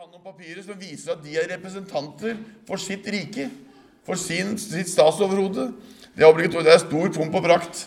har noen papirer som viser at de representanter for sitt rike, for sitt statsoverhode. Det obligatorisk, det stor pomp og prakt.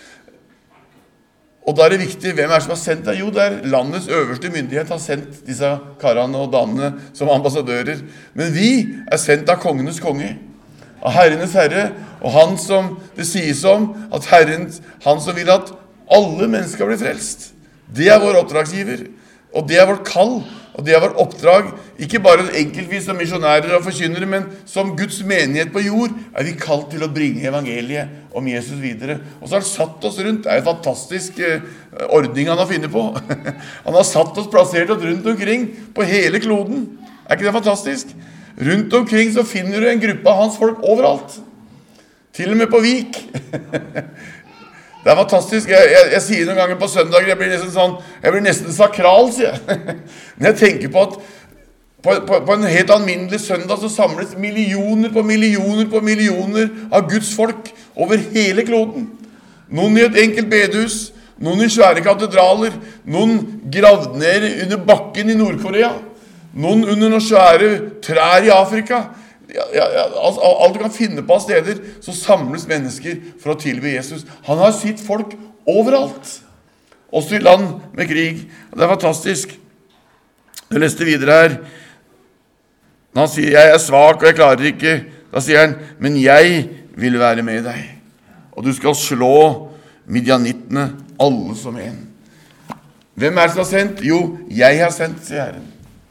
Og da det viktig, hvem som har sendt deg? Jo, det landets øverste myndighet har sendt disse karene og damene som ambassadører. Men vi sendt av kongenes konge, av herrenes herre, og han som det sies om, at Herren, han som vil at alle mennesker blir frelst. Det vår oppdragsgiver, og det vårt kall, og det vårt oppdrag, ikke bare enkeltvis som misjonærer og forkynnere, men som Guds menighet på jord, vi kalt til å bringe evangeliet om Jesus videre. Og så har han satt oss rundt, det en fantastisk ordning han har funnet på. Han har satt oss, plassert oss rundt omkring på hele kloden. Ikke det fantastisk? Rundt omkring så finner du en gruppe av hans folk overalt. Til og med på Vik. Det fantastisk. Jeg sier noen ganger på søndager, jeg blir nesten sakral, sier jeg. Men jeg tenker på at på en helt alminnelig søndag så samles millioner på millioner på millioner av Guds folk over hele kloden. Noen i et enkelt bedehus, noen i svære katedraler, noen gravd ned under bakken i Nord-Korea, noen under noen svære trær i Afrika. Alt du kan finne på av steder, så samles mennesker for å tilbe Jesus. Han har sitt folk overalt, også i land med krig. Det fantastisk. Jeg leste videre her. Når han sier, jeg svak og jeg klarer ikke, da sier han, men jeg vil være med deg. Og du skal slå midjanittene, alle som en. Hvem det som har sendt? Jo, jeg har sendt, sier Herren.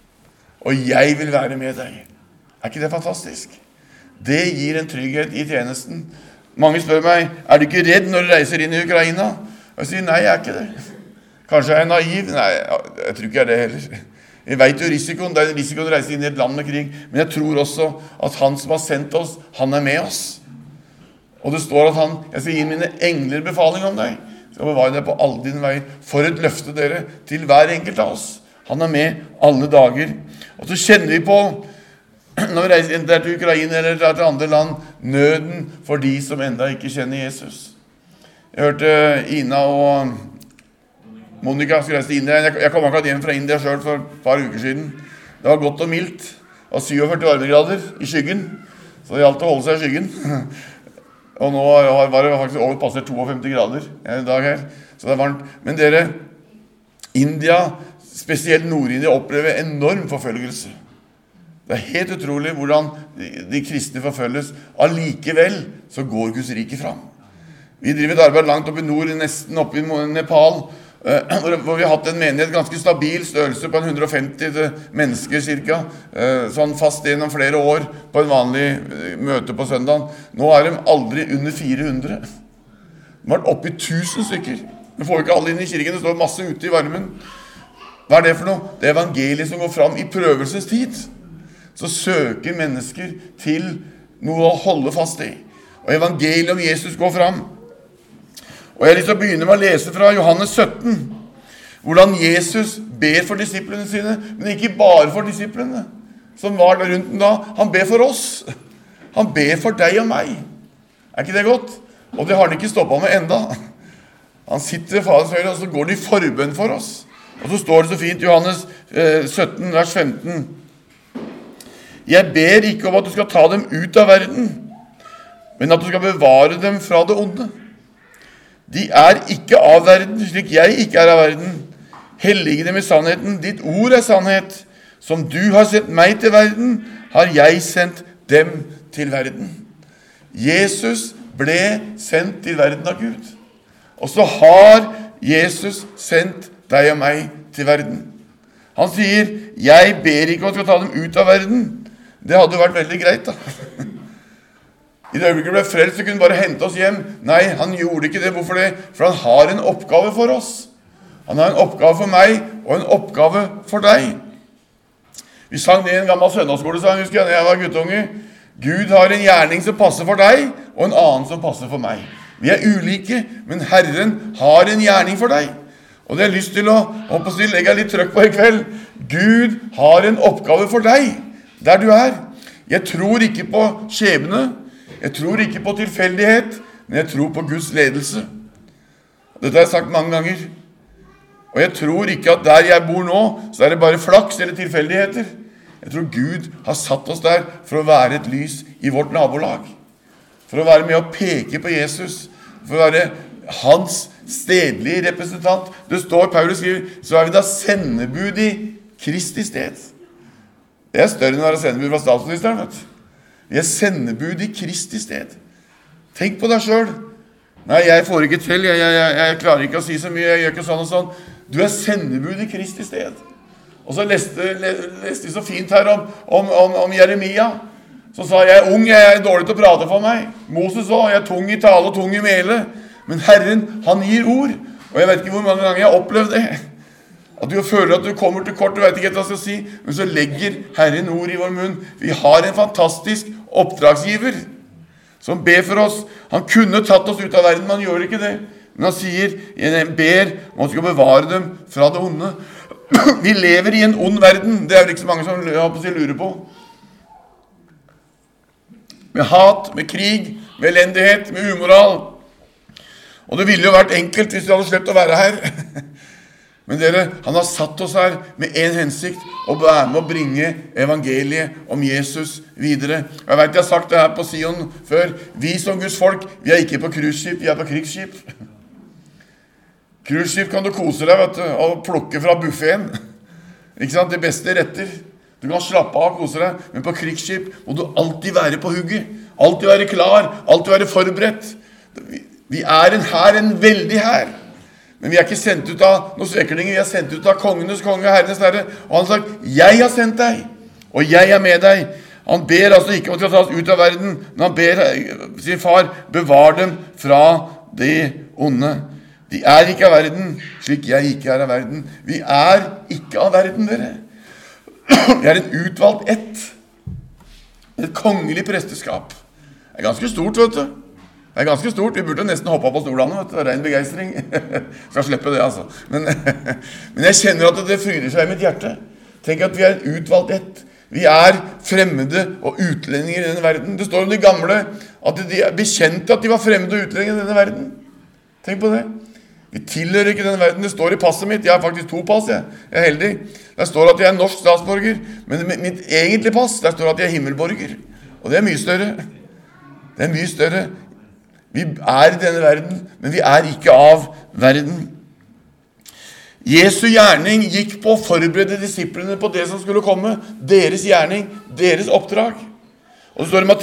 Og jeg vil være med deg. Ikke det fantastisk? Det gir en trygghet i tjenesten. Mange spør meg, du ikke redd når du reiser inn i Ukraina? Og jeg sier, nei, jeg ikke det. Kanskje jeg naiv? Nei, jeg tror ikke jeg det heller. Jeg vet jo risikoen, det en risiko å reise inn i et land med krig, men jeg tror også at han som har sendt oss, han med oss. Og det står at jeg skal gi mine engler befaling om deg. Jeg skal bevare deg på alle dine veier. For et løfte dere til hver enkelt av oss. Han med alle dager. Og så kjenner vi på, når vi reiser enten til Ukraina eller til andre land, nøden for de som enda ikke kjenner Jesus. Jeg hørte Ina og Monika skulle reise til India. Jeg kom akkurat hjem fra India selv for et par uker siden. Det var godt og mildt. Det var 47 varmegrader i skyggen, så det gjaldt å holde seg i skyggen. Og nå var det faktisk over passet 52 grader en dag her, så det varmt. Men dere, India, spesielt Nord-India, opplever enorm forfølgelse. Det helt utrolig hvordan de kristne forfølges. Allikevel så går Guds rike fram. Vi driver et arbeid langt oppe i nord, nesten oppe i Nepal, hvor vi har hatt en menighet ganske stabil størrelse på 150 mennesker cirka, sånn fast gjennom flere år på en vanlig møte på søndagen. Nå de aldri under 400. De har vært oppe i 1000 stykker. Vi får ikke alle inn i kirken, det står masse ute i varmen. Hva det for noe? Det evangeliet som går fram i prøvelsestid. Så søker mennesker til noe å holde fast i. Og evangeliet om Jesus går fram. Og jeg har lyst til å begynne med å lese fra Johannes 17, hvordan Jesus ber for disiplene sine, men ikke bare for disiplene, som var der rundt den da. Han ber for oss. Han ber for deg og meg. Ikke det godt? Og det har han ikke stoppet med enda. Han sitter ved Faderens høyre, og så går det i forbønn for oss. Og så står det så fint, Johannes 17, vers 15. Jeg ber ikke om at du skal ta dem ut av verden, men at du skal bevare dem fra det onde. De ikke av verden, slik jeg ikke av verden. Hellige dem i sannheten. Ditt ord sannhet. Som du har sendt meg til verden, har jeg sendt dem til verden. Jesus ble sendt til verden av Gud. Og så har Jesus sendt deg og meg til verden. Han sier, jeg ber ikke om at du skal ta dem ut av verden. Det hadde jo vært veldig greit da. I det øyeblikket ble frelst, så kunne han bare hente oss hjem. Nei, han gjorde ikke det. Hvorfor det? For han har en oppgave for oss. Han har en oppgave for meg, og en oppgave for deg. Vi sang det i en gammel søndagsskolesang, husker jeg, når jeg var guttunge. Gud har en gjerning som passer for deg, og en annen som passer for meg. Vi ulike, men Herren har en gjerning for deg. Og det har jeg lyst til å legge litt trøkk på i kveld. Gud har en oppgave for deg, der du er. Jeg tror ikke på skjebne, jeg tror ikke på tilfeldighet, men jeg tror på Guds ledelse. Dette har jeg sagt mange ganger. Og jeg tror ikke at der jeg bor nå, så det bare flaks eller tilfeldigheter. Jeg tror Gud har satt oss der for å være et lys i vårt nabolag. For å være med å peke på Jesus. For å være hans stedlige representant. Det står, Paulus skriver, så vi da sendebud i Kristi sted. Det større enn å være sendebud fra statsministeren, vet du. Vi sendebud i Kristi sted. Tenk på deg selv. Nei, jeg får ikke til, jeg klarer ikke å si så mye, jeg gjør ikke sånn og sånn. Du sendebud i Kristi sted. Og så leste jeg så fint her om Jeremia, som sa, jeg ung, jeg dårlig til å prate for meg. Moses også, jeg tung i tale og tung i mele. Men Herren, han gir ord. Og jeg vet ikke hvor mange ganger jeg har opplevd det. At du føler at du kommer til kort, du vet ikke hva jeg skal si. Men så legger Herren ord i vår munn. Vi har en fantastisk oppdragsgiver som ber for oss. Han kunne tatt oss ut av verden, men han gjør ikke det. Men han sier, jeg ber om at du skal bevare dem fra det onde. Vi lever i en ond verden. Det vel ikke så mange som lurer på. Med hat, med krig, med elendighet, med umoral. Og det ville jo vært enkelt hvis vi hadde sluppet å være her. Men dere, han har satt oss her med en hensikt, å være med å bringe evangeliet om Jesus videre. Jeg vet jeg har sagt det her på Sion før. Vi som Guds folk, vi ikke på cruiseskip, vi på krigsskip. Cruiseskip kan du kose deg, vet du, og plukke fra buffeten. Ikke sant? De beste retter. Du kan slappe av og kose deg, men på krigsskip må du alltid være på hugget. Alltid være klar, alltid være forberedt. Vi en veldig her. Men vi ikke sendt ut av noen sveklinger, vi sendt ut av kongenes konge, herrenes herre. Og han har sagt, jeg har sendt deg, og jeg med deg. Han ber altså ikke om at de skal tas ut av verden, men han ber sin far, bevar dem fra det onde. De ikke av verden, slik jeg ikke av verden. Vi ikke av verden, dere. Vi en utvalgt ett. Et kongelig presteskap. Det ganske stort, vet du. Det ganske stort. Vi burde nesten hoppe på stolene, vet du. Det ren begeistring. Skal slippe det, altså. Men jeg kjenner at det fryder seg i mitt hjerte. Tenk at vi en utvalgt ett. Vi fremmede og utlendinger i denne verden. Det står om de gamle, at de bekjente at de var fremmede og utlendinger i denne verden. Tenk på det. Vi tilhører ikke denne verden. Det står i passet mitt. Jeg har faktisk 2 pass, jeg. Jeg heldig. Der står at jeg norsk statsborger, men mitt egentlige pass, der står at jeg himmelborger. Og det mye større. Det mye større. Vi i denne verden, men vi ikke av verden. Jesu gjerning gikk på å forberede disiplene på det som skulle komme. Deres gjerning, deres oppdrag. Og det står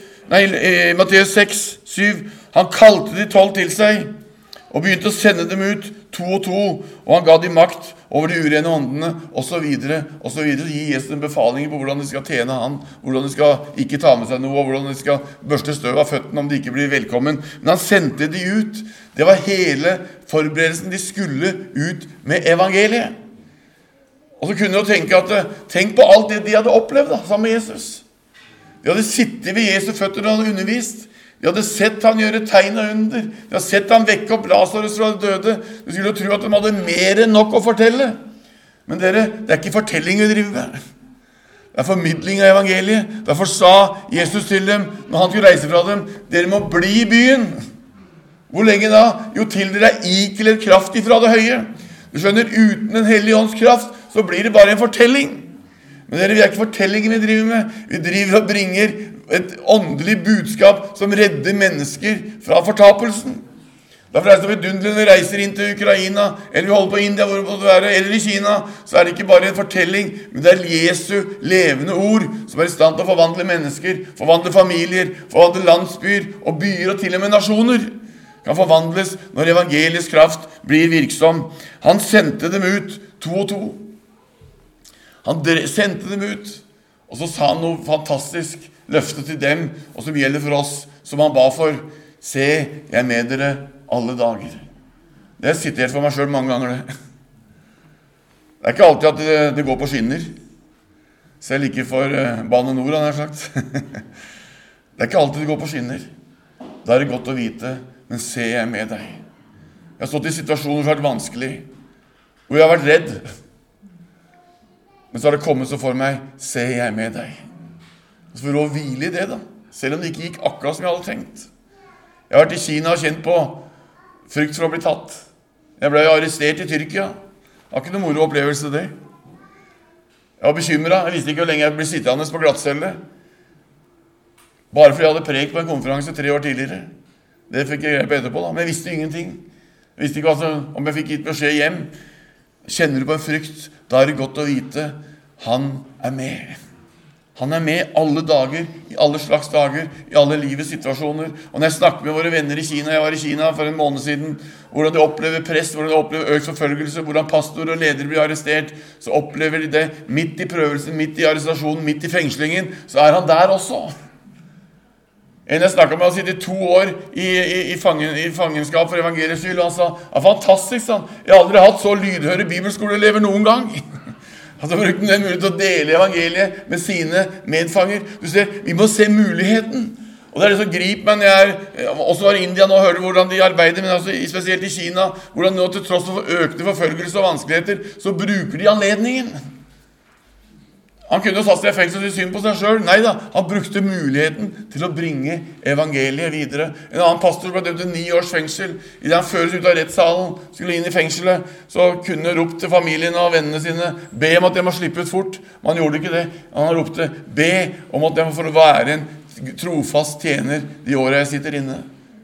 i Matteus 6, 7. Han kalte de 12 til seg, og begynte å sende dem ut 2 og 2, og han ga dem makt over de urene åndene, og så videre, og så videre. Gi Jesus en befaling på hvordan de skal tjene han, hvordan de skal ikke ta med seg noe, og hvordan de skal børste støv av føttene om de ikke blir velkommen. Men han sendte de ut. Det var hele forberedelsen. De skulle ut med evangeliet. Og så kunne du tenke tenk på alt det de hadde opplevd da, sammen med Jesus. De hadde sittet ved Jesu føtter og hadde undervist. De hadde sett han gjøre tegn og under. De hadde sett han vekke opp Lazarus fra de døde. Du skulle tro at de hadde mer enn nok å fortelle. Men dere, det ikke fortelling vi driver med. Det formidling av evangeliet. Derfor sa Jesus til dem, når han skulle reise fra dem, dere må bli i byen. Hvor lenge da? Jo, til dere ikledd kraft ifra det høye. Du skjønner, uten den hellige ånds kraft, så blir det bare en fortelling. Men dere, vi ikke fortellingen vi driver med. Vi driver og bringer et åndelig budskap som redder mennesker fra fortapelsen. Derfor det så vidunderlig når vi reiser inn til Ukraina, eller vi holder på India, hvor det være, eller i Kina, så det ikke bare en fortelling, men det Jesu levende ord som i stand til å forvandle mennesker, forvandle familier, forvandle landsbyer og byer og til og med nasjoner. Kan forvandles når evangelisk kraft blir virksom. Han sendte dem ut 2 og 2. Han sendte dem ut, og så sa han noe fantastisk løfte til dem, og som gjelder for oss, som han ba for. Se, jeg med dere alle dager. Det har jeg sitert for meg selv mange ganger. Det ikke alltid at det går på skinner. Selv ikke for Bane Nord, han har sagt. Det ikke alltid det går på skinner. Da det godt å vite, men se, jeg med deg. Jeg har stått i situasjoner som har vært vanskelig, hvor jeg har vært redd. Men så har det kommet så for meg, se, jeg med deg. Og så får du å hvile i det da, selv om det ikke gikk akkurat som jeg hadde tenkt. Jeg har vært i Kina og kjent på frykt for å bli tatt. Jeg ble jo arrestert i Tyrkia. Det var ikke noe moro opplevelse det. Jeg var bekymret, jeg visste ikke hvor lenge jeg ble sittende på glattcelle. Bare fordi jeg hadde prekt på en konferanse 3 år tidligere. Det fikk jeg greie på etterpå da, men jeg visste ingenting. Jeg visste ikke om jeg fikk gitt beskjed hjem. Kjenner du på en frykt, da er det godt å vite, han er med. Han er med alle dager, i alle slags dager, i alle livets situasjoner. Og når jeg snakker med våre venner i Kina, jeg var i Kina for en måned siden, hvordan de opplever press, hvordan de opplever økt forfølgelse, hvordan pastor og ledere blir arrestert, så opplever de det midt i prøvelsen, midt i arrestasjonen, midt i fengslingen, så er han der også. En jeg snakket med, han sitter 2 år i fangenskap for evangeliets skyld, og han sa, ja, fantastisk, sånn. Jeg har aldri hatt så lydhøre bibelskoleelever noen gang. Han har brukt den mulighet til å dele evangeliet med sine medfanger. Du ser, vi må se muligheten. Og det er det som griper meg når jeg også var i India nå og hørte hvordan de arbeider, men altså, spesielt i Kina, hvordan nå til tross for økte forfølgelse og vanskeligheter, så bruker de anledningen. Han kunne jo satt seg i fengsel til synd på seg selv. Neida, han brukte muligheten til å bringe evangeliet videre. En annen pastor ble dømt til 9 års fengsel. I det han føres ut av rettssalen, skulle inn i fengselet, så kunne han ropt til familien og vennene sine, be om at de må slippe ut fort. Men han gjorde ikke det. Han ropte, be om at de må få være en trofast tjener de årene jeg sitter inne.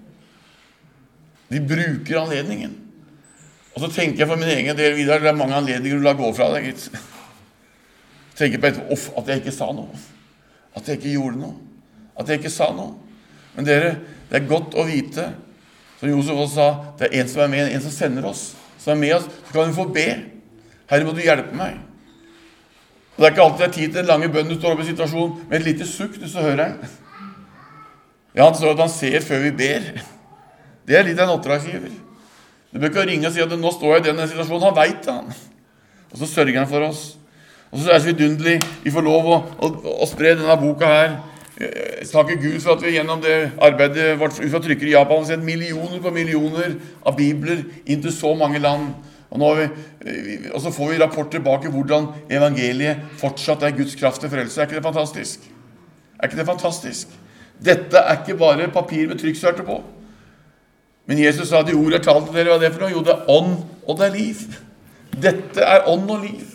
De bruker anledningen. Og så tenker jeg for min egen del videre, det er mange anledninger du la gå fra deg, gitt. Tenker på at jeg ikke sa noe, at jeg ikke gjorde noe, at jeg ikke sa noe. Men dere, det er godt å vite, som Josef også sa, det er en som er med, en som sender oss, som er med oss, så kan vi få be. Herre, må du hjelpe meg. Og det er ikke alltid det er tid til en lange bønn du står oppe i situasjonen, med et lite sukk, så hører han. Ja, han står at han ser før vi ber. Det er litt av en oppdragsgiver. Du bør ikke ringe og si at nå står jeg i denne situasjonen, han vet det, han. Og så sørger han for oss. Og så er det så vidundelig, vi får lov å spre denne boka her. Jeg takker Gud for at vi gjennom det arbeidet vårt ut fra trykker i Japan har sendt millioner på millioner av bibler inn til så mange land. Og så får vi rapport tilbake hvordan evangeliet fortsatt er Guds kraft til frelse. Er ikke det fantastisk? Er ikke det fantastisk? Dette er ikke bare papir med trykksverte på. Men Jesus sa at de ord er talt til dere, hva er det for noe? Jo, det er ånd og det er liv. Dette er ånd og liv.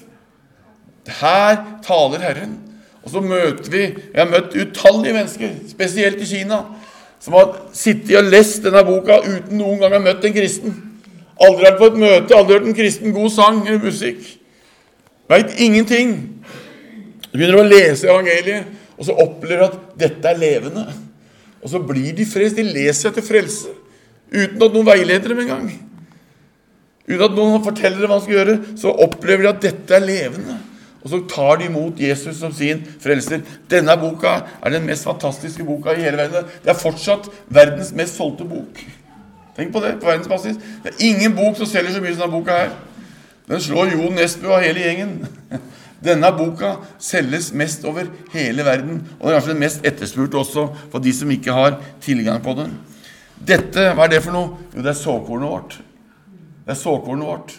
Her taler Herren. Og så møter vi, jeg har møtt utallige mennesker, spesielt i Kina, som har sittet og lest denne boka uten noen gang har møtt en kristen. Aldri vært på et møte, aldri hørt en kristen god sang eller musikk. Vet ingenting. Du begynner å lese evangeliet, og så opplever du at dette er levende. Og så blir de frelst, de leser etter frelse, uten at noen veileder dem en gang. Uten at noen forteller dem hva de skal gjøre, så opplever de at dette er levende. Og så tar de imot Jesus som sin frelser. Denne boka er den mest fantastiske boka i hele verden. Det er fortsatt verdens mest solgte bok. Tenk på det, på verdensbasis. Det er ingen bok som selger så mye som denne boka her. Den slår Jo Nesbø og hele gjengen. Denne boka selges mest over hele verden, og den er kanskje den mest etterspurt også for de som ikke har tilgang på den. Dette, hva er det for noe? Jo, det er såkornet vårt. Det er såkornet vårt.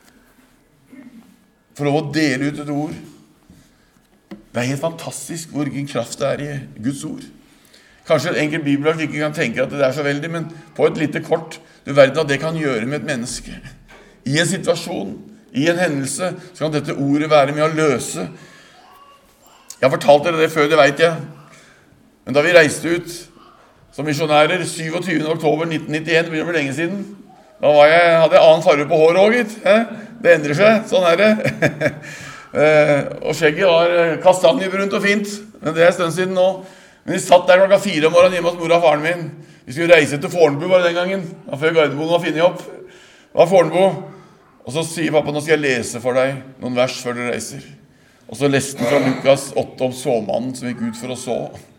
For lov å dele ut et ord. Det er helt fantastisk hvor kraft det er i Guds ord. Kanskje en enkelt bibelvers ikke kan tenke at det er så veldig, men på et lite kort, du verden at det kan gjøre med et menneske. I en situasjon, i en hendelse, så kan dette ordet være med å løse. Jeg har fortalt dere det før, det vet jeg. Men da vi reiste ut som misjonærer 27. oktober 1991, det begynner å bli lenge siden, da hadde jeg annen farve på håret også, gitt. Det endrer seg, sånn er det. Og skjegget var kastanjebrunt og fint, men det er en stund siden nå. Men vi satt der klokka 4 om morgenen hjemme hos mor og faren min. Vi skulle reise til Fornebu bare den gangen, da før Gardermoen var finnet opp. Det var Fornebu. Og så sier pappa, nå skal jeg lese for deg noen vers før du reiser. Og så leste han fra Lukas 8 om såmannen som gikk ut for å så.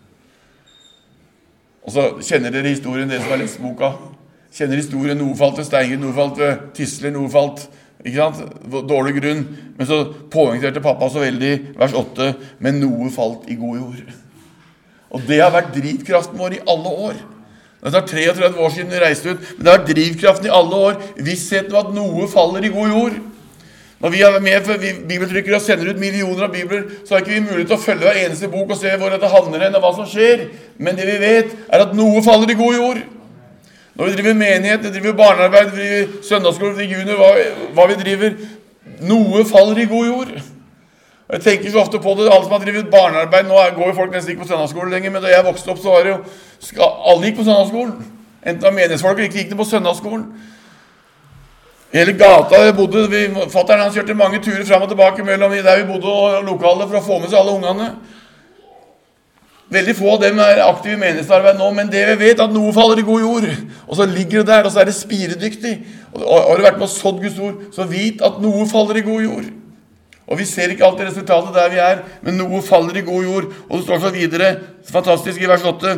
Og så kjenner dere historien, dere som har lest boka. Kjenner historien, noe falt ved Steinger, noe falt ved Tisler, noe falt, ikke sant? Dårlig grunn. Men så påengterte pappa så veldig, vers 8, men noe falt i god jord. Og det har vært drivkraften vår i alle år. Det er 33 år siden vi reiste ut, men det har vært drivkraften i alle år, vissheten av at noe faller i god jord. Når vi er med for bibeltrykkere og sender ut millioner av bibler, så har ikke vi mulighet til å følge hver eneste bok og se hvor dette havner hen og hva som skjer. Men det vi vet er at noe faller i god jord. Når vi driver menighet, vi driver barnearbeid, vi driver søndagsskole, vi driver junior, hva vi driver, noe faller i god jord. Og jeg tenker så ofte på det, alle som har drivet barnearbeid, nå går jo folk nesten ikke på søndagsskolen lenger, men da jeg vokste opp så var det jo, alle gikk på søndagsskolen. Enten av menighetsfolk eller ikke gikk det på søndagsskolen. Hele gata jeg bodde, fatteren han kjørte mange turer frem og tilbake mellom der vi bodde og lokalet for å få med seg alle ungene. Veldig få av dem aktive i menighetsarbeid nå, men det vi vet at noe faller i god jord, og så ligger det der, og så det spiredyktig. Og har du vært med og sådd Guds ord, så vit at noe faller i god jord. Og vi ser ikke alltid resultatet der vi men noe faller i god jord. Og det står så videre, fantastisk i vers 8.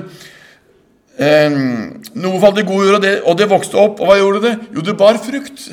Noe falt i god jord, og det vokste opp, og hva gjorde det? Jo, det bar frukt.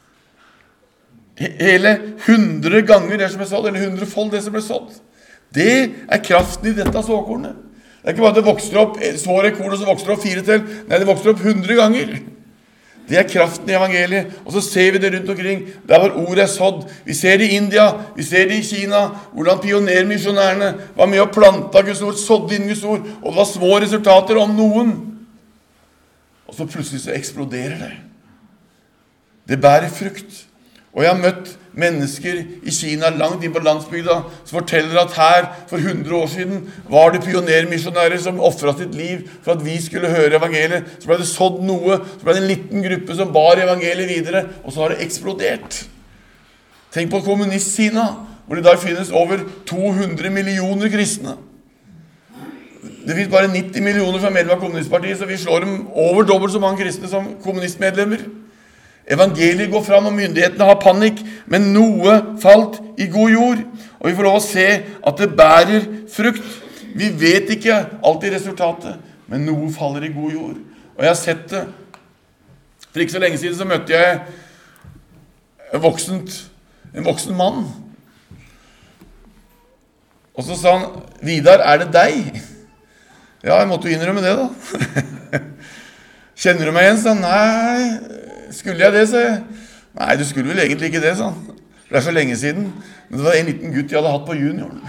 Hele 100 ganger det som ble sådd, eller 100-fold det som ble sådd. Det kraften i dette såkornet. Det ikke bare at det vokser opp, sår et korn, og så vokser det opp 4 til. Nei, det vokser opp 100 ganger. Det kraften i evangeliet. Og så ser vi det rundt omkring, der hvor ordet sådd. Vi ser det i India, vi ser det i Kina, hvordan pionermisjonærene var med og planta Guds ord, sådde inn Guds ord, og det var små resultater om noen. Og så plutselig så eksploderer det. Det bærer frukt. Og jeg har møtt mennesker i Kina, langt inn på landsbygda, som forteller at her, for 100 år siden, var det pionermisjonærer som offret sitt liv for at vi skulle høre evangeliet. Så ble det sådd noe, så ble det en liten gruppe som bar evangeliet videre, og så har det eksplodert. Tenk på kommunist-Kina, hvor det i dag finnes over 200 millioner kristne. Det finnes bare 90 millioner som er medlem av kommunistpartiet, så vi slår dem over dobbelt så mange kristne som kommunistmedlemmer. Evangeliet går fram, og myndighetene har panikk, men noe falt i god jord. Og vi får lov å se at det bærer frukt. Vi vet ikke alltid resultatet, men noe faller i god jord. Og jeg har sett det. For ikke så lenge siden så møtte jeg en voksen mann. Og så sa han, Vidar, det deg? Ja, jeg måtte jo innrømme det da. Kjenner du meg igjen? Så han, nei... Skulle jeg det, sa jeg? Nei, du skulle vel egentlig ikke det, sa han. Det så lenge siden. Men det var en liten gutt jeg hadde hatt på junioren.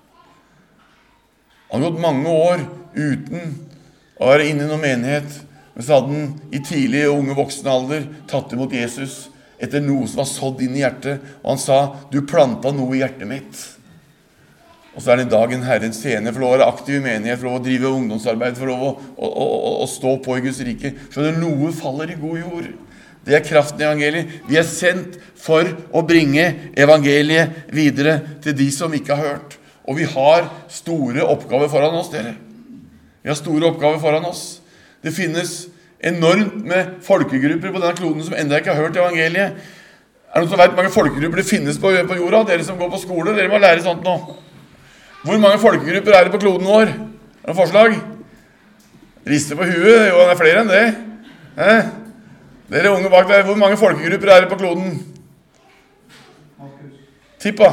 Han hadde gått mange år uten å være inne i noen menighet. Men så hadde han i tidlig og unge voksne alder tatt imot Jesus etter noe som var sådd inn i hjertet. Og han sa, du plantet noe i hjertet mitt. Og så det i dag en Herrens tjener, for lov å være aktiv i menighet, for lov å drive ungdomsarbeid, for lov å stå på i Guds rike. Så det noe faller i god jord. Det kraften i evangeliet. Vi sendt for å bringe evangeliet videre til de som ikke har hørt. Og vi har store oppgaver foran oss, dere. Vi har store oppgaver foran oss. Det finnes enormt med folkegrupper på denne kloden som enda ikke har hørt evangeliet. Det noen som vet hvor mange folkegrupper det finnes på jorda? Dere som går på skole, dere må lære sånt nå. Hvor mange folkegrupper det på kloden vår? Det forslag? Rister på huet? Jo, det flere enn det. Dere unge bak der, hvor mange folkegrupper det på kloden? Tippa.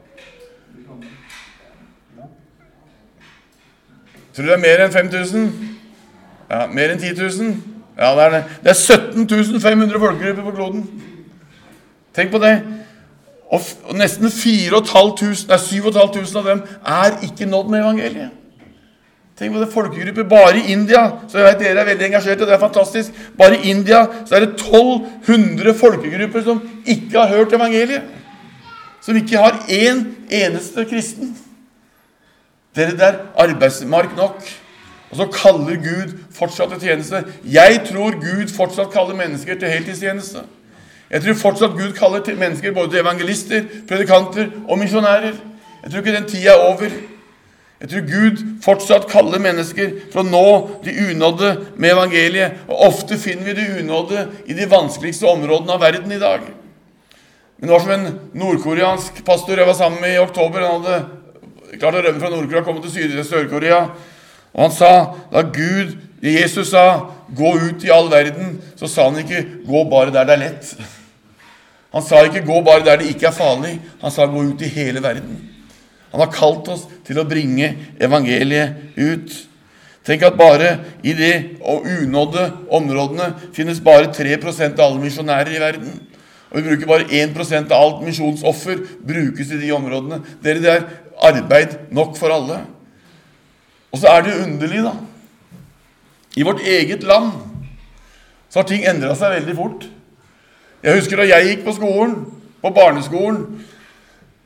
Tror du det mer enn 5000? Ja, mer enn 10 000? Ja, det det. Det 17 500 folkegrupper på kloden. Tenk på det. Og nesten 7 500 av dem ikke nådd med evangeliet. Tenk på det, folkegrupper bare i India, så jeg vet dere veldig engasjerte, det fantastisk. Bare i India så det 1200 folkegrupper som ikke har hørt evangeliet. Som ikke har en eneste kristen. Dere der arbeidsmark nok. Og så kaller Gud fortsatt til tjeneste. Jeg tror Gud fortsatt kaller mennesker til heltidstjeneste. Jeg tror fortsatt Gud kaller til mennesker både til evangelister, predikanter og misjonærer. Jeg tror ikke den tiden over. Jeg tror Gud fortsatt kaller mennesker for å nå de unådde med evangeliet. Og ofte finner vi de unådde i de vanskeligste områdene av verden i dag. Men det var som en nordkoreansk pastor jeg var sammen med i oktober. Han hadde klart å rømme fra Nordkorea og komme til Sør-Korea. Og han sa, da Jesus sa, gå ut i all verden, så sa han ikke, gå bare der det lett. Han sa ikke, gå bare der det ikke farlig. Han sa, gå ut i hele verden. Han har kalt oss til å bringe evangeliet ut. Tenk at bare i de unådde områdene finnes bare 3% av alle misjonærer i verden. Og vi bruker bare 1% av alt misjonsoffer brukes i de områdene. Det arbeid nok for alle. Og så det underlig da. I vårt eget land så har ting endret seg veldig fort. Jeg husker da jeg gikk på skolen, på barneskolen,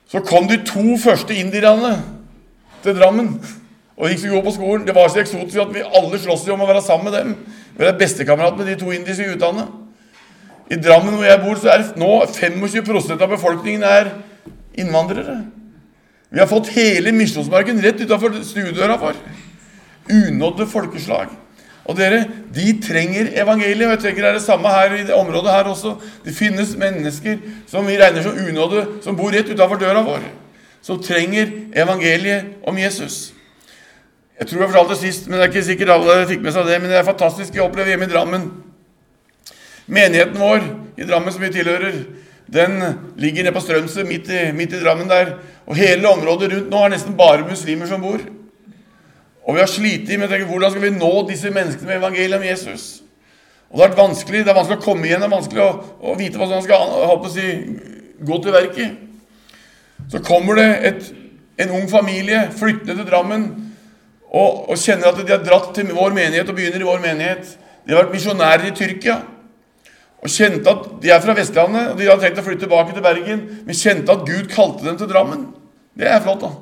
Så kom de 2 første indierne til Drammen, og gikk så gå på skolen. Det var så eksotisk at vi alle slåss om å være sammen med dem. Vi er bestekamerat med de 2 indiske guttene. I Drammen hvor jeg bor, så er nå 25% av befolkningen er innvandrere. Vi har fått hele Misjonsmarken rett utenfor stuedøra for. Unådde folkeslag. Og dere, de trenger evangeliet, og jeg tenker det er det samme her i det området her også. Det finnes mennesker som vi regner som unådde, som bor rett utenfor døra vår, som trenger evangeliet om Jesus. Jeg tror jeg fortalte det sist, men det er ikke sikkert alle fikk med seg det, men det er fantastisk å oppleve hjemme i Drammen. Menigheten vår i Drammen som vi tilhører, den ligger nede på Strømse, midt i Drammen der, og hele området rundt nå er nesten bare muslimer som bor. Og vi har slitt med å tenke, hvordan skal vi nå disse menneskene med evangeliet om Jesus? Og det er vanskelig å komme igjen, det er vanskelig å vite hva man skal gå til verket. Så kommer det en ung familie flyttende til Drammen, og kjenner at de har dratt til vår menighet og begynner i vår menighet. De har vært misjonærer i Tyrkia, og kjente at de er fra Vestlandet, og de har tenkt å flytte tilbake til Bergen, men kjente at Gud kalte dem til Drammen. Det er flott da.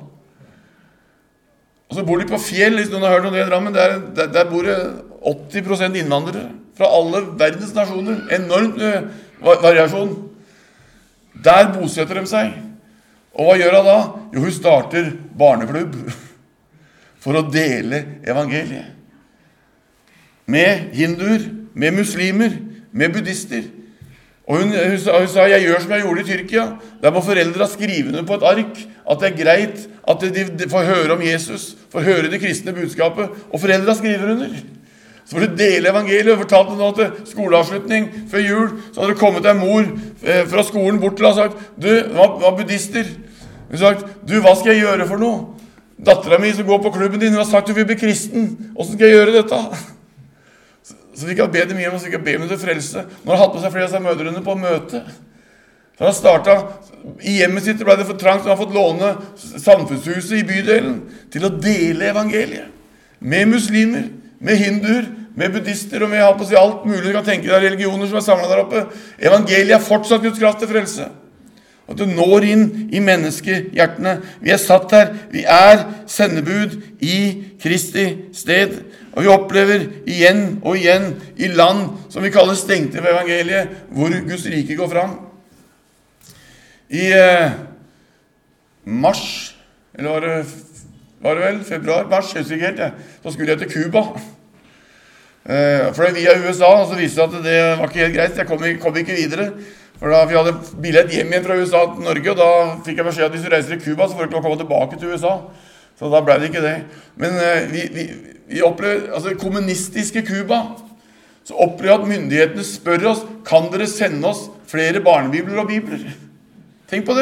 Og så bor de på fjell, hvis noen har hørt om det i Drammen, der bor det 80% innvandrere fra alle verdens nasjoner. Enormt variasjon. Der bosetter de seg. Og hva gjør hun da? Jo, hun starter barneklubb for å dele evangeliet. Med hinduer, med muslimer, med buddhister. Og hun sa, jeg gjør som jeg gjorde i Tyrkia. Der må foreldre skrive ned på et ark at det er greit at de får høre om Jesus, får høre det kristne budskapet, og foreldre skriver under. Så får du dele evangeliet, og fortalte nå til skoleavslutning før jul, så hadde det kommet en mor fra skolen bort til og sagt, du, det var buddhister. Hun sa, du, hva skal jeg gjøre for noe? Datteren min som går på klubben din, hun har sagt du vil bli kristen. Hvordan skal jeg gjøre dette? Så vi kan be dem hjem, og så vi kan be dem til frelse. Nå har hatt på seg flere av seg mødrene på møte. Så han startet, i hjemmet sitt ble det for trangt, så han har fått låne samfunnshuset i bydelen til å dele evangeliet. Med muslimer, med hinduer, med buddhister, og med alt mulig du kan tenke deg religioner som er samlet der oppe. Evangeliet er fortsatt Guds kraft til frelse. Og du når inn i menneskehjertene. Vi er satt her, vi er sendebud i Kristi sted. Og vi opplever igjen og igjen i land som vi kaller stengte ved evangeliet, hvor Guds rike går fram. I mars, eller var det vel, februar, mars, jeg husker ikke helt, så skulle jeg til Cuba. For det via USA, og så viste det at det var ikke helt greit, jeg kom ikke videre. For da vi hadde billett hjem igjen fra USA til Norge, og da fikk jeg beskjed at hvis du reiser til Cuba, så får du ikke komme tilbake til USA. Så da ble det ikke det. Men vi opplever, altså kommunistiske Cuba, så opplever at myndighetene spør oss, kan dere sende oss flere barnebibler og bibler? Tenk på det.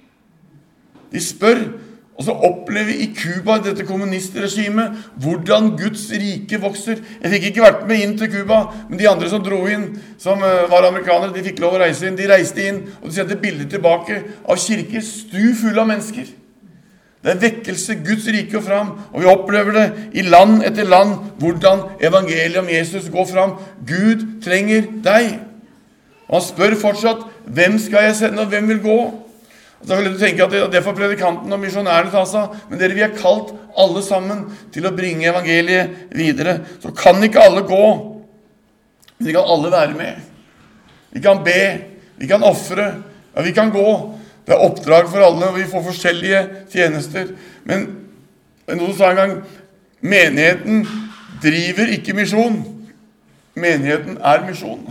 De spør, og så opplever vi i Cuba, dette kommunistregimet, hvordan Guds rike vokser. Jeg fikk ikke vært med inn til Cuba, men de andre som dro inn, som var amerikanere, de fikk lov å reise inn. De reiste inn, og de sendte bilder tilbake av kirker stufulle av mennesker. Det er vekkelse, Guds rike går fram, og vi opplever det i land etter land, hvordan evangeliet om Jesus går fram. Gud trenger deg. Og han spør fortsatt, hvem skal jeg sende, og hvem vil gå? Og så vil du tenke at det får predikanten og misjonærene ta seg, men dere, vi er kalt alle sammen til å bringe evangeliet videre. Så kan ikke alle gå, men vi kan alle være med. Vi kan be, vi kan offre, ja, vi kan gå. Det er oppdrag for alle, og vi får forskjellige tjenester. Men noen sa en gang, menigheten driver ikke misjon. Menigheten er misjon.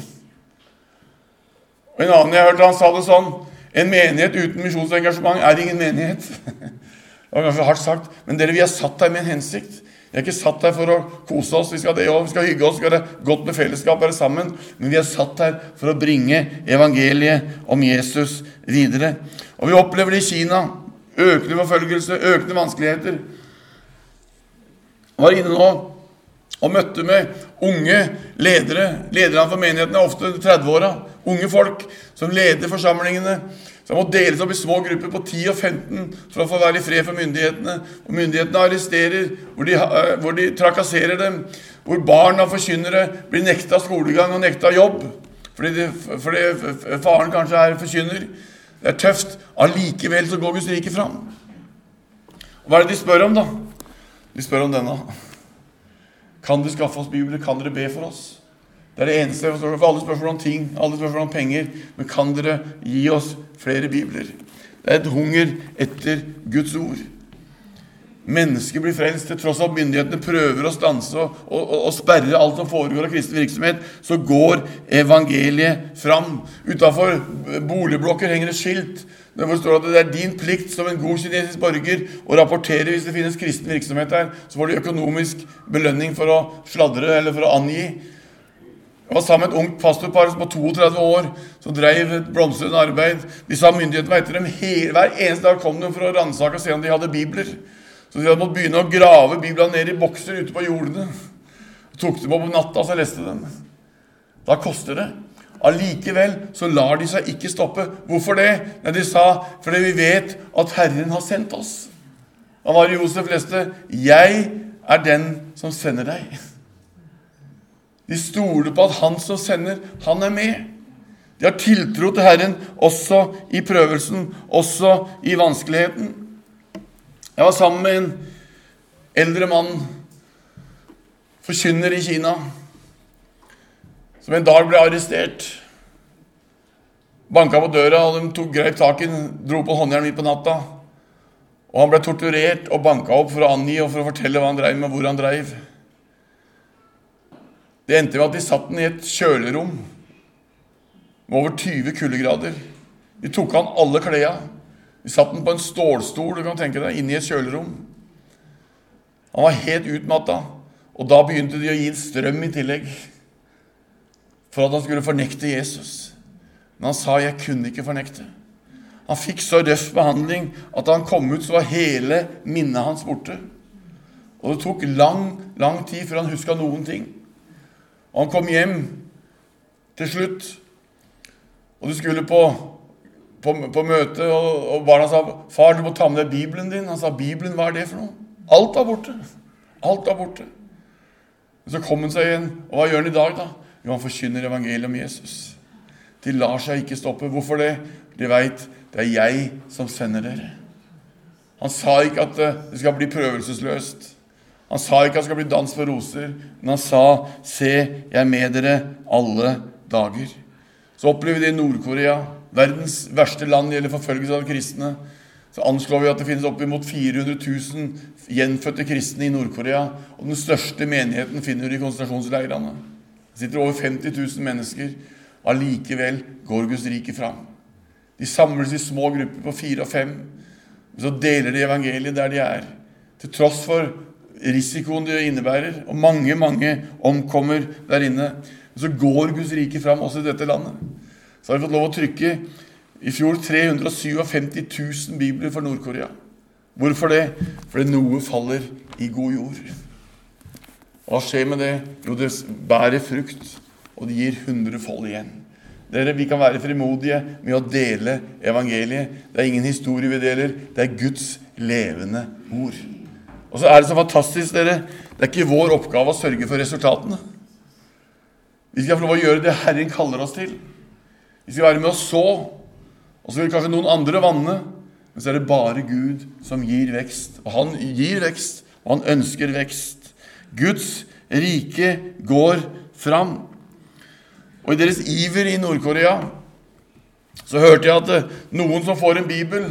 Og en annen jeg hørte, han sa det sånn, en menighet uten misjonsengasjement er ingen menighet. Det var kanskje hardt sagt, men dere, vi er satt her med en hensikt. Vi er ikke satt her for å kose oss, vi skal det også, vi skal hygge oss, vi skal ha det godt med fellesskap, være sammen, men vi er satt her for å bringe evangeliet om Jesus videre. Og vi opplever det i Kina, økende forfølgelse, økende vanskeligheter. Jeg var inne nå og møtte med unge lederne for menigheten er ofte 30-åra, unge folk som leder forsamlingene, som må deles opp i små grupper på 10 og 15 for å få være i fred for myndighetene. Og myndighetene arresterer, hvor de trakasserer dem, hvor barn av forkynnere blir nekta skolegang og nekta jobb, fordi faren kanskje er forkynner. det tøft. Allikevel så går Guds rike fram. Hva det de spør om da? De spør om denne. Kan du skaffe oss bibler? Kan dere be for oss? Det det eneste, for alle spørsmål om ting, alle spørsmål om penger, men kan dere gi oss flere bibler? Det et hunger etter Guds ord. Mennesker blir frelst til tross av at myndighetene prøver å stanse og sperre alt som foregår av kristen virksomhet, så går evangeliet fram. Utenfor boligblokker henger et skilt, hvor det står at det din plikt som en god kinesisk borger å rapportere hvis det finnes kristen virksomhet her, så får du økonomisk belønning for å sladre eller for å angi. Jeg var sammen med et ungt pastorpar på 32 år som drev et blomstrende arbeid. De sa myndighetene var etter dem hver eneste dag kom de for å ransake og se om de hadde bibler. Så de hadde måttet begynne å grave Bibelen ned i bokser ute på jordene. Tok dem opp om natta, så leste dem. Da koster det. Allikevel så lar de seg ikke stoppe. Hvorfor det? Nei, de sa, fordi vi vet at Herren har sendt oss. Han var i Josef leste, jeg den som sender deg. De stoler på at han som sender, han med. De har tiltro til Herren også i prøvelsen, også i vanskeligheten. Jeg var sammen med en eldre mann, forkynner i Kina, som en dag ble arrestert. Banket på døra, og de grep tak i den, dro på håndjern midt på natta. Og han ble torturert og banket opp for å angi og for å fortelle hva han drev med, hvor han drev. Det endte med at de satt den i et kjølerom med over 20 kuldegrader. De tok han alle klærne. De satt den på en stålstol, du kan tenke deg, inne i et kjølerom. Han var helt utmattet, og da begynte de å gi en strøm i tillegg for at han skulle fornekte Jesus. Men han sa, jeg kunne ikke fornekte. Han fikk så røff behandling at da han kom ut, så var hele minnet hans borte. Og det tok lang tid før han husket noen ting. Og han kom hjem til slutt, og de skulle på møte, og barna sa, far, du må ta med deg Bibelen din. Han sa, Bibelen, hva det for noe? Alt var borte. Alt var borte. Men så kom han seg igjen, og hva gjør han i dag da? Jo, han forkynner evangeliet om Jesus. De lar seg ikke stoppe. Hvorfor det? De vet, det jeg som sender dere. Han sa ikke at det skal bli prøvelsesløst. Han sa ikke at det skal bli dans for roser, men han sa, se, jeg med dere alle dager. Så opplever vi det i Nord-Korea, verdens verste land gjelder forfølgelse av kristne. Så anslår vi at det finnes opp imot 400 000 gjenfødte kristne i Nord-Korea, og den største menigheten finner vi i konsentrasjonsleirene. Det sitter over 50 000 mennesker, og allikevel går Guds rike fram. De samles i små grupper på 4 og 5, så deler de evangeliet der de er. Til tross for risikoen det innebærer, og mange omkommer der inne. Så går Guds rike fram også i dette landet. Så har vi fått lov å trykke i fjor 357 000 bibler for Nord-Korea. Hvorfor det? Fordi noe faller i god jord. Hva skjer med det? Jo, det bærer frukt, og det gir 100-fold igjen. Vi kan være frimodige med å dele evangeliet. Det ingen historie vi deler, det Guds levende ord. Og så det så fantastisk, dere. Det ikke vår oppgave å sørge for resultatene. Vi skal få lov å gjøre det Herren kaller oss til. Vi skal være med å så, og så vil kanskje noen andre vanne, men så det bare Gud som gir vekst. Og han gir vekst, og han ønsker vekst. Guds rike går fram. Og i deres iver i Nord-Korea, så hørte jeg at noen som får en bibel,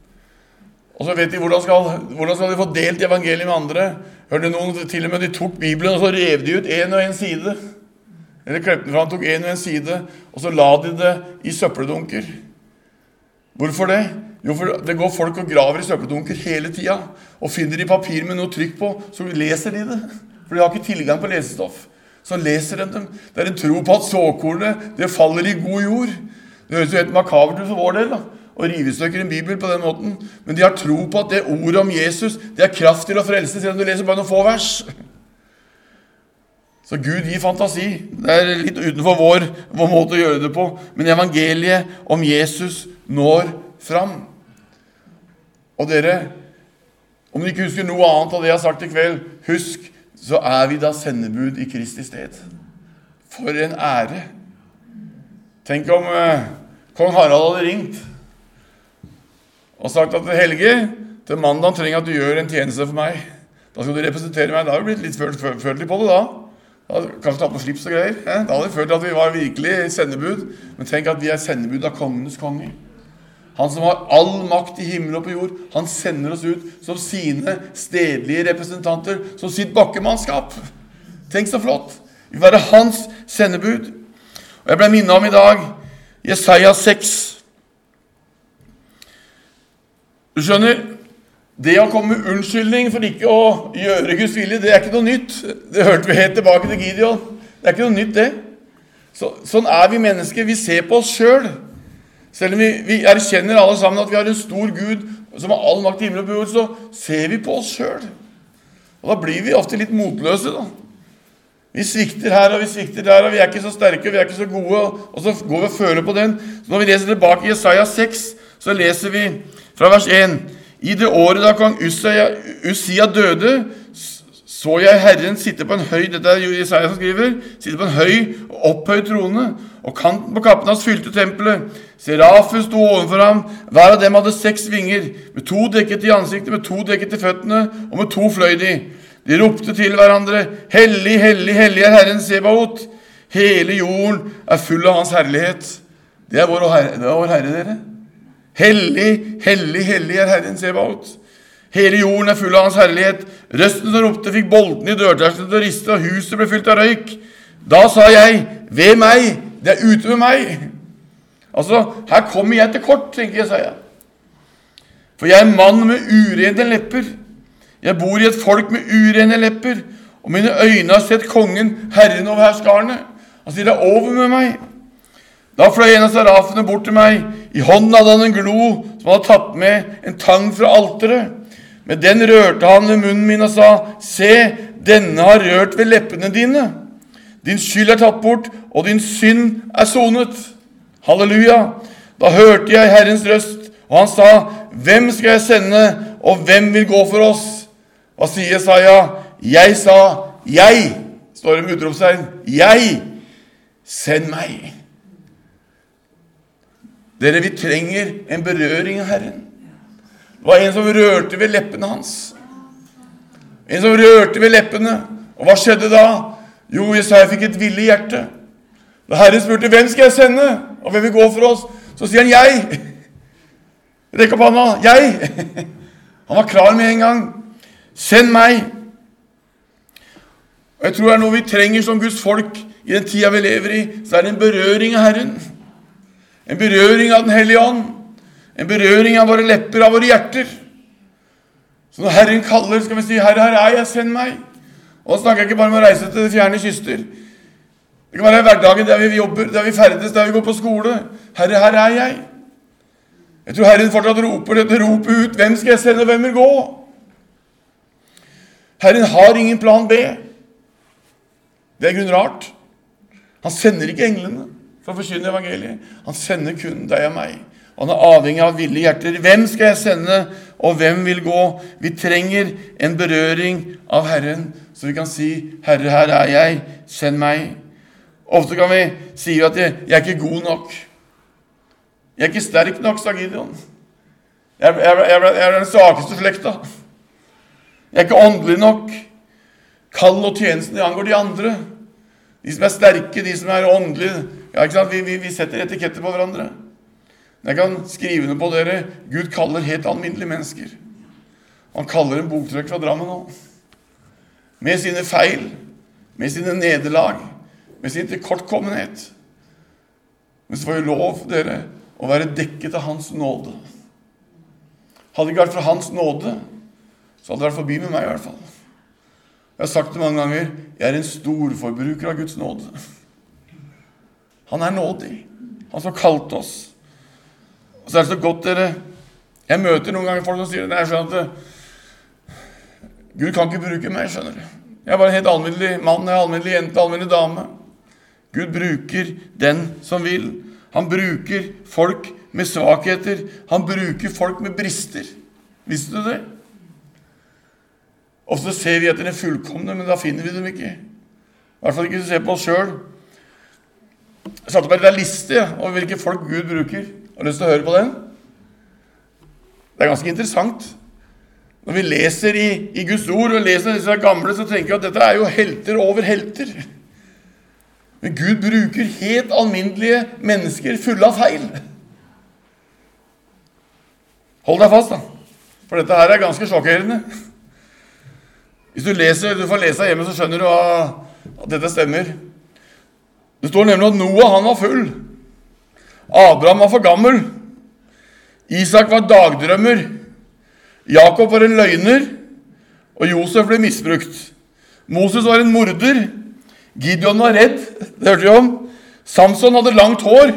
og så vet de hvordan skal de få delt evangeliet med andre. Hørte noen til og med de tok Bibelen, og så rev de ut en og en side. Eller kleppte fra, han tok en og en side, og så la de det i søppeldunker. Hvorfor det? Jo, for det går folk og graver i søppeldunker hele tiden, og finner de papir med noe trykk på, så leser de det. For de har ikke tilgang på lesestoff. Så leser de dem. Det en tro på at såkornet, det faller i god jord. Det høres jo helt makabert ut for vår del, da. Og rivestykker en bibel på den måten. Men de har tro på at det ordet om Jesus, det kraft til å frelse, selv om du leser bare noen få vers. Så Gud gir fantasi. Det litt utenfor vår måte å gjøre det på. Men evangeliet om Jesus når fram. Og dere, om du ikke husker noe annet av det jeg har sagt i kveld, husk, så vi da sendebud i Kristi sted. For en ære. Tenk om kong Harald hadde ringt og sagt at Helge, til mandag trenger at du gjør en tjeneste for meg. Da skal du representere meg. Da har vi blitt litt følt litt på det da. Kanskje tatt på slips og greier. Da hadde vi følt at vi var virkelig sendebud. Men tenk at vi sendebud av kongenes konge. Han som har all makt i himmel og på jord, han sender oss ut som sine stedlige representanter, som sitt bakkemannskap. Tenk så flott. Vi vil være hans sendebud. Og jeg ble minnet om i dag, Jesaja 6. Du skjønner, det å komme med unnskyldning for ikke å gjøre Guds vilje, det ikke noe nytt. Det hørte vi helt tilbake til Gideon. Det ikke noe nytt det. Sånn vi mennesker, vi ser på oss selv. Selv om vi erkjenner alle sammen at vi har en stor Gud som har all makt i himmel og på jord, så ser vi på oss selv. Og da blir vi ofte litt motløse da. Vi svikter her og vi svikter der, og vi ikke så sterke, vi ikke så gode, og så går vi og føler på den. Så når vi leser tilbake i Jesaja 6, så leser vi fra vers 1. I det året da kong Ussia døde, så jeg Herren sitte på en høy, dette Jesaja som skriver, sitte på en høy og opphøyd trone, og kanten på kappen hans fylte tempelet. Serafen sto ovenfor ham, hver av dem hadde 6 vinger, med 2 dekket i ansiktet, med 2 dekket i føttene, og med 2 fløy de. De ropte til hverandre, Hellig, hellig, hellig Herren Sebaot. Hele jorden full av hans herlighet. Det vår Herre, dere. Hellig, hellig, hellig Herren Sebaot. Hele jorden full av hans herlighet. Røsten som ropte fikk bolten i dørterskelen til å riste, og huset ble fylt av røyk. Da sa jeg, ved meg, det ute med meg. Altså, her kommer jeg til kort, tenker Jesaja. For jeg mann med urene lepper. Jeg bor i et folk med urene lepper, og mine øyne har sett kongen, Herren over herskarene. Han sier, det over med meg. Da fløy en av serafene bort til meg. I hånden hadde han en glo som hadde tatt med en tang fra alteret. Med den rørte han ved munnen min og sa, se, denne har rørt ved leppene dine. Din skyld tatt bort, og din synd sonet. Halleluja! Da hørte jeg Herrens røst, og han sa, hvem skal jeg sende, og hvem vil gå for oss? Hva sier Jesaja? Jeg sa, jeg, står det med utropstegn, jeg, send meg. Dere, vi trenger en berøring av Herren. Det var en som rørte ved leppene hans. En som rørte ved leppene. Og hva skjedde da? Jo, Jesaja fikk et villig hjerte. Da Herren spurte, hvem skal jeg sende? Og hvem vil gå for oss? Så sier han, jeg. Rekk opp handa, jeg. Han var klar med en gang. Send meg. Og jeg tror det noe vi trenger som Guds folk i den tida vi lever i, så det en berøring av Herren. En berøring av den hellige ånd. En berøring av våre lepper, av våre hjerter. Så når Herren kaller, skal vi si, Herre, her jeg, send meg. Og da snakker jeg ikke bare om å reise til de fjerne kyster. Det kan være i hverdagen der vi jobber, der vi ferdes, der vi går på skole. Herre, her jeg. Jeg tror Herren fortsatt roper ut, hvem skal jeg sende, og hvem vil gå? Herren har ingen plan B. Det grunn rart. Han sender ikke englene for å forkynne evangeliet. Han sender kun deg og meg. Og han avhengig av villige hjerter. Hvem skal jeg sende, og hvem vil gå? Vi trenger en berøring av Herren, så vi kan si, Herre, her jeg, send meg. Ofte kan vi si at jeg ikke god nok. Jeg ikke sterk nok, sa Gideon. Jeg den svakeste slekta. Jeg ikke åndelig nok. Kall og tjenesten, det angår de andre. De som sterke, de som åndelige. Ja, ikke sant? Vi setter etiketter på hverandre. Jeg kan skrive ned på dere, Gud kaller helt alminnelige mennesker. Han kaller en boktrykk fra Drammen nå. Med sine feil, med sine nederlag, med sin tilkortkommenhet. Men så får vi lov, dere, å være dekket av hans nåde. Hadde det ikke vært for hans nåde, så hadde det vært forbi med meg i hvert fall. Jeg har sagt det mange ganger, jeg en stor forbruker av Guds nåde. Han nådig. Han som kalte oss. Og så det så godt, dere. Jeg møter noen ganger folk som sier det. Jeg skjønner at Gud kan ikke bruke meg, skjønner du. Jeg bare en helt alminnelig mann, en alminnelig jente, en alminnelig dame. Gud bruker den som vil. Han bruker folk med svakheter. Han bruker folk med brister. Visste du det? Ofte ser vi at den fullkomne, men da finner vi dem ikke. I hvert fall ikke se på oss selv. Jeg satte på en liste over hvilke folk Gud bruker. Har du lyst til å høre på den? Det ganske interessant. Når vi leser i Guds ord og leser disse gamle, så tenker vi at dette jo helter over helter. Men Gud bruker helt alminnelige mennesker fulle av feil. Hold deg fast da, for dette her ganske sjokkerende. Hvis du får lese hjemme, så skjønner du at dette stemmer. Det står nemlig at Noah, han var full. Abraham var for gammel. Isak var dagdrømmer. Jakob var en løgner. Og Josef ble misbrukt. Moses var en morder. Gideon var redd. Det hørte vi om. Samson hadde langt hår.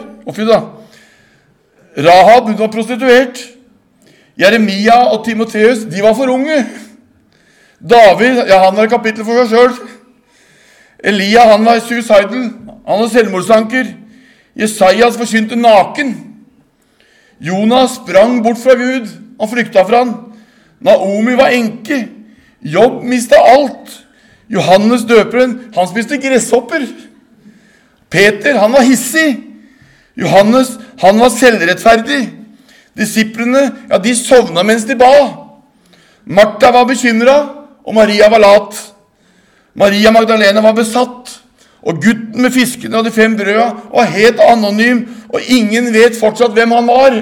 Rahab, hun var prostituert. Jeremia og Timotheus, de var for unge. David, han var et kapittel for seg selv. Elia, han var suicidal. Han var selvmordsanker. Jesajas forkynte naken. Jonas sprang bort fra Gud. Han flykta fra han. Naomi var enke. Jobb mistet alt. Johannes døperen, han spiste gresshopper. Peter, han var hissig. Johannes, han var selvrettferdig. Disiplene, de sovna mens de ba. Martha var bekymret, og Maria var lat. Maria Magdalena var besatt. Og gutten med fiskene og de 5 brødene var helt anonym, og ingen vet fortsatt hvem han var.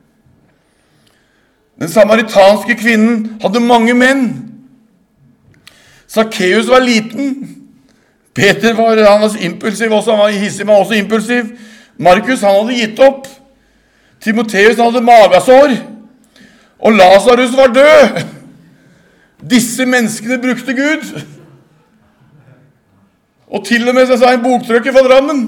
Den samaritanske kvinnen hadde mange menn. Zacchaeus var liten. Peter han var impulsiv også, han var hissig, men også impulsiv. Markus, han hadde gitt opp. Timotheus, han hadde magesår. Og Lazarus var død. Disse menneskene brukte Gud. Og til og med så sa en boktrykker fra Drammen.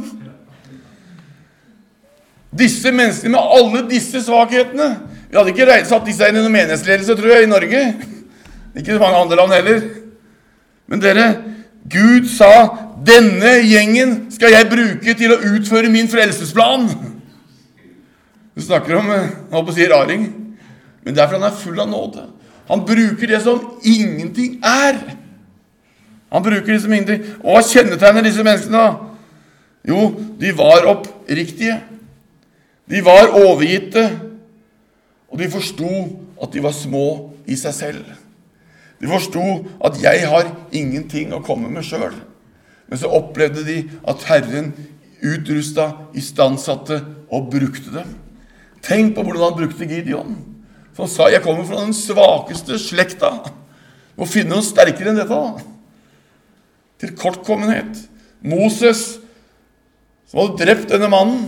Disse menneskene med alle disse svakhetene. Vi hadde ikke satt disse inn i noen menighetsledelse, tror jeg, i Norge. Ikke så mange andre land heller. Men dere, Gud sa, denne gjengen skal jeg bruke til å utføre min frelsesplan. Du snakker om, jeg holdt på å si raring. Men derfor han full av nåde. Han bruker det som ingenting er. Han bruker det som ingenting. Og hva kjennetegner disse menneskene da? Jo, de var oppriktige. De var overgitte. Og de forstod at de var små i seg selv. De forstod at jeg har ingenting å komme med selv. Men så opplevde de at Herren utrustet, istandsatte og brukte dem. Tenk på hvordan han brukte Gideon. Som sa, jeg kommer fra den svakeste slekta. Må finne noe sterkere enn dette da. Til kortkommenhet. Moses, som hadde drept denne mannen,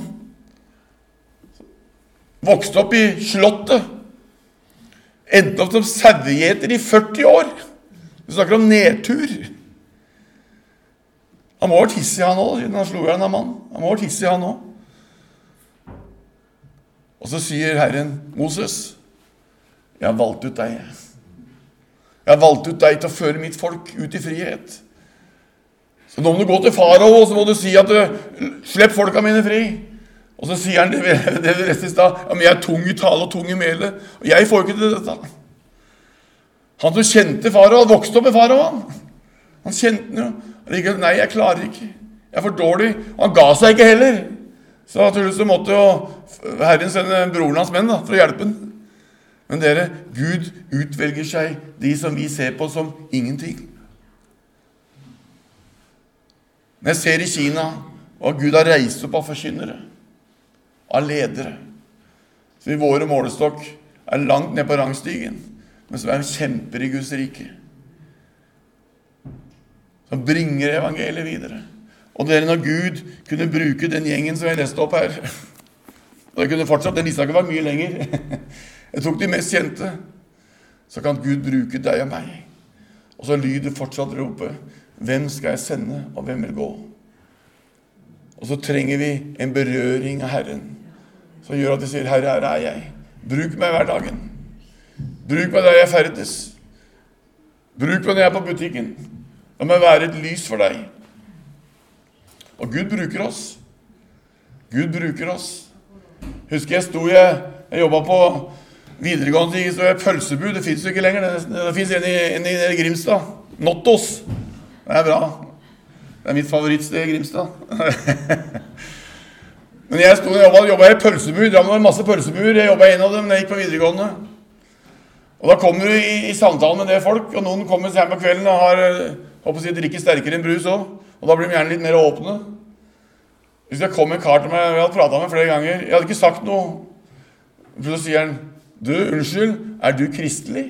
vokste opp i slottet, endte opp som sauegjeter i 40 år. Vi snakker om nedtur. Han må ha vært hissig han også, siden han slo igjen en mann. Han må ha vært hissig han også. Og så sier Herren, Moses, jeg har valgt ut deg. Jeg har valgt ut deg til å føre mitt folk ut i frihet. Så nå må du gå til farao, og så må du si at slipp folka mine fri. Og så sier han det resten i sted, ja, men jeg er tung i tale og tung i mele, og jeg får ikke til dette. Han som kjente farao, han vokste opp med farao. Han kjente den jo. Nei, jeg klarer ikke. Jeg er for dårlig. Og han ga seg ikke heller. Så til slutt så måtte jo Herren sende broren hans menn da, for å hjelpe den. Men dere, Gud utvelger seg de som vi ser på som ingenting. Når jeg ser i Kina, og Gud har reist opp av forkynnere, av ledere, som i våre målestokk er langt ned på rangstigen, men som er kjemper i Guds rike, som bringer evangeliet videre. Og dere, når Gud kunne bruke den gjengen som jeg leste opp her, og jeg kunne fortsatt, den lista ikke var mye lenger, jeg tok de mest kjente, så kan Gud bruke deg og meg. Og så lyder fortsatt ropet, hvem skal jeg sende, og hvem vil gå? Og så trenger vi en berøring av Herren, som gjør at de sier, Herre, her er jeg. Bruk meg hver dagen. Bruk meg der jeg ferdes. Bruk meg når jeg er på butikken. La meg være et lys for deg. Og Gud bruker oss. Gud bruker oss. Husker jeg jobbet på videregående, så jeg pølsebud. Det finnes jo ikke lenger. Det finnes en i Grimstad. Nottos. Det er bra. Det er mitt favorittsted i Grimstad. Men jeg jobbet i pølsebud. Det var masse pølsebuer. Jeg jobbet i en av dem når jeg gikk på videregående. Og da kommer du i samtalen med det folk, og noen kommer hjem på kvelden og har, håper å drikke sterkere enn brus også, og da blir de gjerne litt mer åpne. Hvis det kom en kar til meg, jeg hadde pratet med flere ganger, jeg hadde ikke sagt noe, så sier han, du, unnskyld, er du kristelig?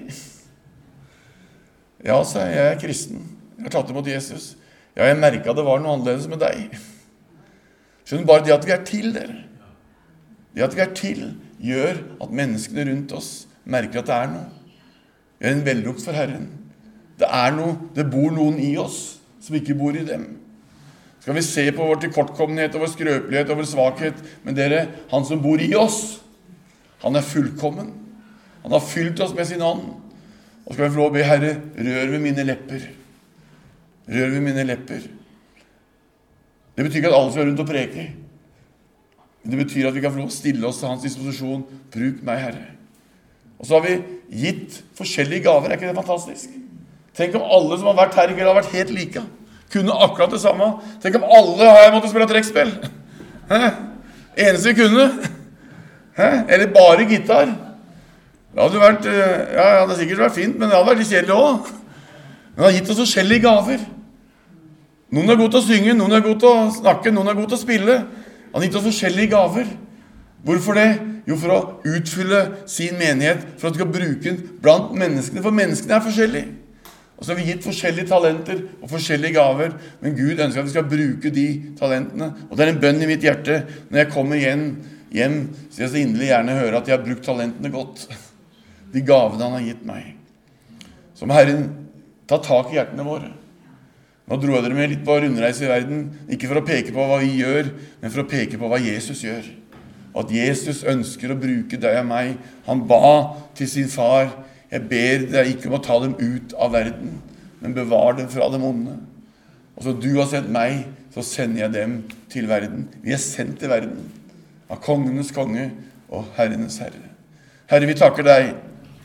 Ja, sa jeg er kristen. Jeg har tatt imot Jesus. Ja, jeg merket at det var noe annerledes med deg. Skjønner bare det at vi er til, dere. Det at vi er til, gjør at menneskene rundt oss merker at det er noe. Vi er en vellukt for Herren. Det er noe, det bor noen i oss som ikke bor i dem. Skal vi se på vår tilkortkommenhet og vår skrøpelighet og vår svakhet, men dere, han som bor i oss, han er fullkommen. Han har fylt oss med sin ånd. Og skal vi få lov å be, Herre, rør ved mine lepper. Rør ved mine lepper. Det betyr ikke at alle skal rundt og preke. Men det betyr at vi kan få lov å stille oss til hans disposisjon. Bruk meg, Herre. Og så har vi gitt forskjellige gaver. Er ikke det fantastisk? Tenk om alle som har vært her i kveld har vært helt like. Kunne akkurat det samme. Tenk om alle her måtte spille trekkspill. Eneste vi kunne. Eller bare gitar. Det hadde vært, ja, det hadde sikkert vært fint, men det hadde vært litt kjedelig også. Men han har gitt oss forskjellige gaver. Noen er god til å synge, noen er god til å snakke, noen er god til å spille. Han har gitt oss forskjellige gaver. Hvorfor det? Jo, for å utfylle sin menighet, for at du skal bruke den blant menneskene, for menneskene er forskjellige. Og så har vi gitt forskjellige talenter og forskjellige gaver, men Gud ønsker at vi skal bruke de talentene. Og det er en bønn i mitt hjerte. Når jeg kommer hjem, så jeg så inderlig gjerne høre at jeg har brukt talentene godt. De gavene han har gitt meg. Så må Herren ta tak i hjertene våre. Nå dro jeg dere med litt på rundreise i verden, ikke for å peke på hva vi gjør, men for å peke på hva Jesus gjør. At Jesus ønsker å bruke deg og meg. Han ba til sin far, jeg ber deg ikke om å ta dem ut av verden, men bevar dem fra dem onde. Og så du har sendt meg, så sender jeg dem til verden. Vi er sendt til verden av kongenes konge og herrenes herre. Herre, vi takker deg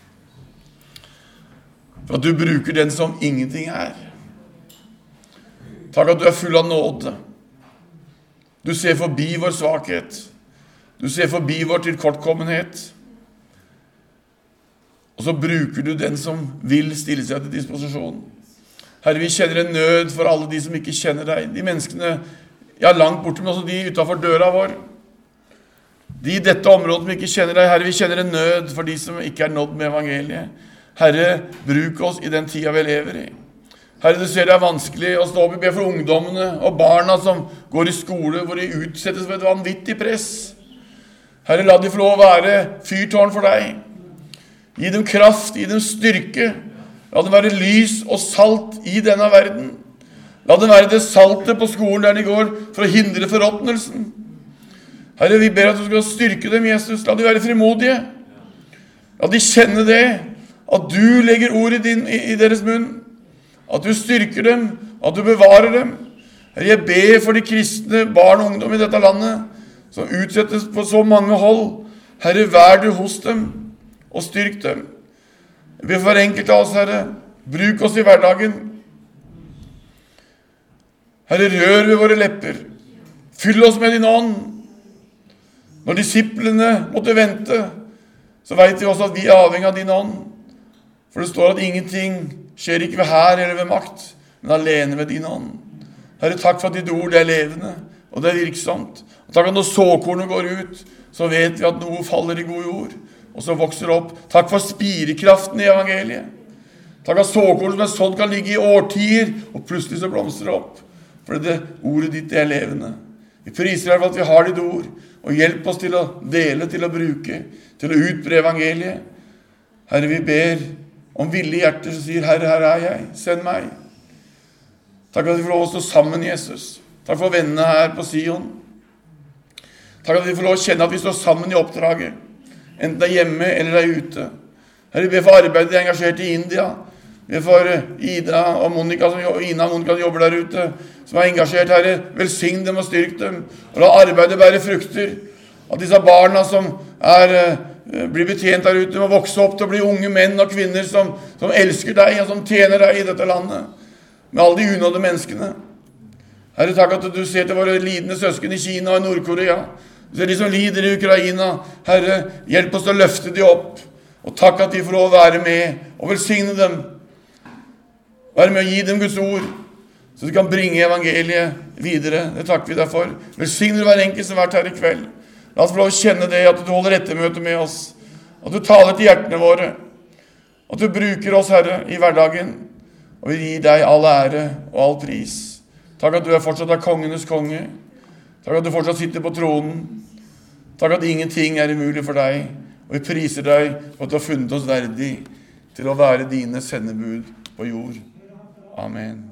for at du bruker den som ingenting er. Takk at du er full av nåde. Du ser forbi vår svakhet. Du ser forbi vår tilkortkommenhet. Og så bruker du den som vil stille seg til disposisjon. Herre, vi kjenner en nød for alle de som ikke kjenner deg. De menneskene, ja, langt borte, men også de utenfor døra vår. De i dette området som ikke kjenner deg. Herre, vi kjenner en nød for de som ikke er nådd med evangeliet. Herre, bruk oss i den tida vi lever i. Herre, du ser det er vanskelig å stå opp i be for ungdommene og barna som går i skole, hvor de utsettes for et vanvittig press. Herre, la de få lov å være fyrtårn for deg. Gi dem kraft, gi dem styrke. La dem være lys og salt i denne verden. La dem være det saltet på skolen der de går for å hindre forråtnelsen. Herre, vi ber at du skal styrke dem, Jesus. La de være frimodige. La de kjenne det, at du legger ord i deres munn. At du styrker dem, at du bevarer dem. Herre, jeg ber for de kristne barn og ungdom i dette landet, som utsettes på så mange hold. Herre, vær du hos dem, og styrk dem. Jeg ber for enkelt av oss, Herre, bruk oss i hverdagen. Herre, rør ved våre lepper. Fyll oss med din ånd. Når disiplene måtte vente, så vet vi også at vi er avhengig av din ånd. For det står at ingenting skjer ikke ved her eller ved makt, men alene ved din ånd. Herre, takk for at ditt ord er levende, og det er virksomt. Og takk at når såkornet går ut, så vet vi at noe faller i god jord, og så vokser opp. Takk for spirekraften i evangeliet. Takk at såkornet som er sånn kan ligge i årtier, og plutselig så blomstrer det opp. For det ordet ditt er levende. Vi priser deg for at vi har ditt ord, og hjelp oss til å dele, til å bruke, til å utbre evangeliet. Herre, vi ber om villige hjerter som sier, Herre, her er jeg, send meg. Takk at vi får lov å stå sammen, Jesus. Takk for vennene her på Sion. Takk at vi får lov å kjenne at vi står sammen i oppdraget, enten det er hjemme eller det er ute. Herre, vi ber for arbeidet de er engasjert i India. Vi ber for Ina og Monica som jobber der ute, som er engasjert, Herre. Velsign dem og styrk dem, og la arbeidet bære frukter. At disse barna som blir betjent der ute, må vokse opp til å bli unge menn og kvinner som elsker deg og som tjener deg i dette landet, med alle de unådde menneskene. Herre, takk at du ser til våre lidende søsken i Kina og Nord-Korea. Du ser de som lider i Ukraina. Herre, hjelp oss til å løfte de opp Og takk at de får lov å være med og velsigne dem. Være med å gi dem Guds ord, så de kan bringe evangeliet videre. Det takker vi deg for. Velsigner hver enkelt som har vært her i kveld. La oss få lov å kjenne det, at du holder ettermøte med oss. At du taler til hjertene våre. At du bruker oss, Herre, i hverdagen. Og vi gir deg all ære og all pris. Takk at du fortsatt er kongenes konge. Takk at du fortsatt sitter på tronen. Takk at ingenting er umulig for deg. Og vi priser deg for at du har funnet oss verdig til å være dine sendebud på jord. Amen.